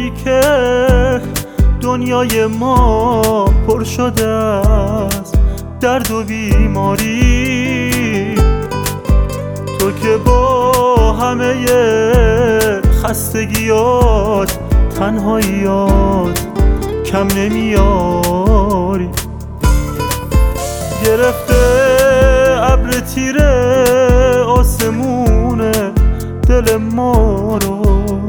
تویی که دنیای ما پر شده است درد و بیماری. تو که با همه خستگیات تنهاییات کم نمیاری. گرفته ابر تیره آسمون دل ما رو،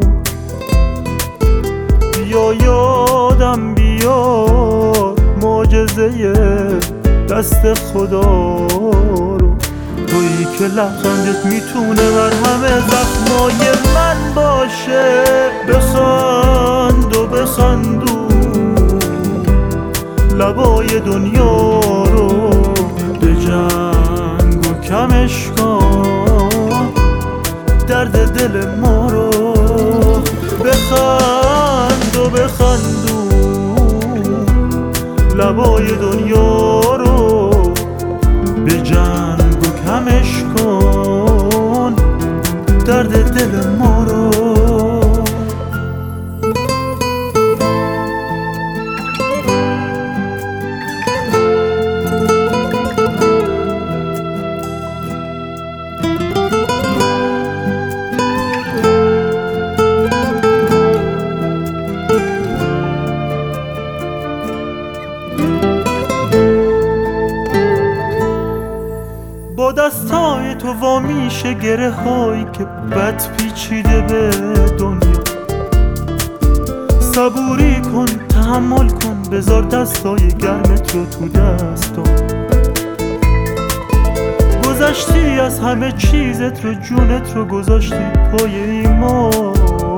بیا یادم بیار معجزه دست خدا رو. تویی که لبخندت میتونه مرهم زخمای من باشه. بخند و بخندون لبای دنیا رو، به جنگ و کمش کن درد دل ما رو. بخند و بخندون لبای دنیا رو، به جنگ و کمش کن درد دل ما رو. با دستای تو وا میشه گره هایی که بد پیچیده به دنیا. صبوری کن، تحمل کن، بذار دستای گرمت رو تو دستم. گذشتی از همه چیزت رو، جونت رو گذاشتی پای ایمانت.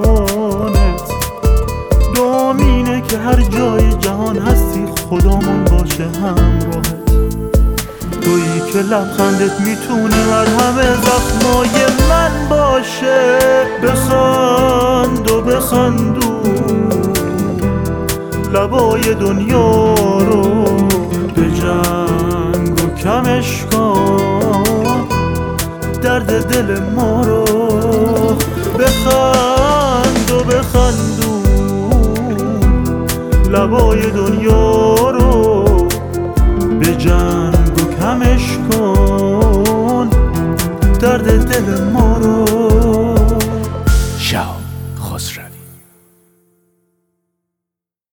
دعام اینه که هر جای جهان هستی خدامون باشه همراهت. تویی که لبخندت میتونه مرهم زخمای من باشه. بخند و بخندون لبای دنیا رو، به جنگ و کمش کن درد دل ما رو. بخند و بخندون لبای دنیا رو، به جنگ کمش کن درد دل ما رو. شاه خسروی.